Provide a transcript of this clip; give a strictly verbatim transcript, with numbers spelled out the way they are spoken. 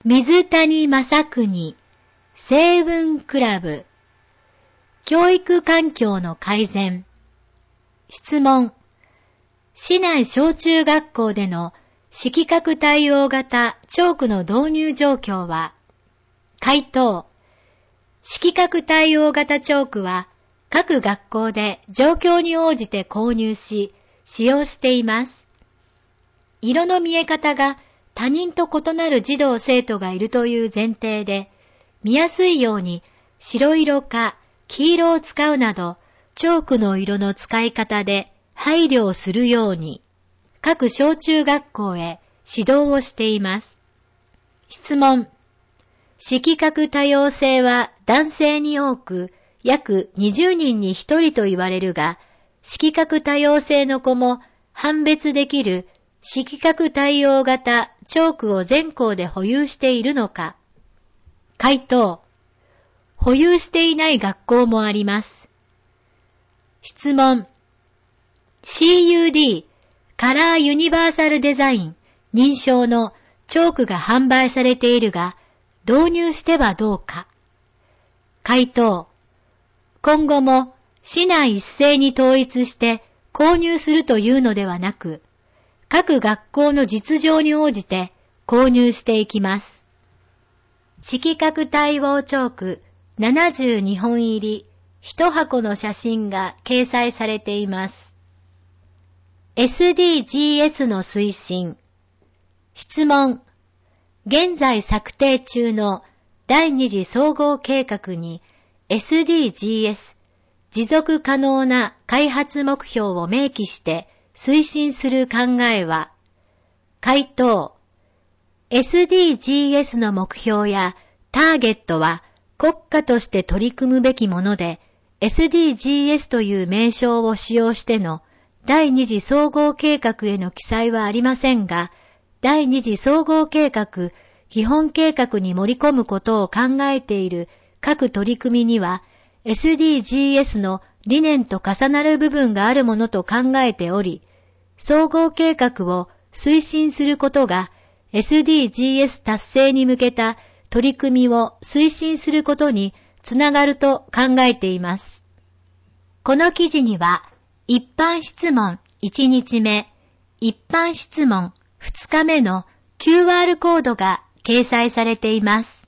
水谷正邦成文クラブ教育環境の改善。質問。市内小中学校での色覚対応型チョークの導入状況は？回答。色覚対応型チョークは各学校で状況に応じて購入し使用しています。色の見え方が他人と異なる児童生徒がいるという前提で、見やすいように白色か黄色を使うなど、チョークの色の使い方で配慮をするように、各小中学校へ指導をしています。質問。色覚多様性は男性に多く、約にじゅうにんにひとりと言われるが、色覚多様性の子も判別できる色覚対応型チョークを全校で保有しているのか？回答。保有していない学校もあります。質問。シーユーディー カラーユニバーサルデザイン認証のチョークが販売されているが、導入してはどうか？回答。今後も市内一斉に統一して購入するというのではなく、各学校の実情に応じて購入していきます。色覚対応チョークななじゅうにほん入りいち箱の写真が掲載されています。エスディージーエス の推進。質問。現在策定中の第二次総合計画に エスディージーエス 持続可能な開発目標を明記して推進する考えは？回答。エスディージーエス の目標やターゲットは国家として取り組むべきもので、エスディージーエス という名称を使用しての第二次総合計画への記載はありませんが、第二次総合計画基本計画に盛り込むことを考えている各取り組みには、エスディージーエス の理念と重なる部分があるものと考えており、総合計画を推進することが エスディージーエス 達成に向けた取り組みを推進することにつながると考えています。この記事には、一般質問いちにちめ、一般質問ふつかめの キューアール コードが掲載されています。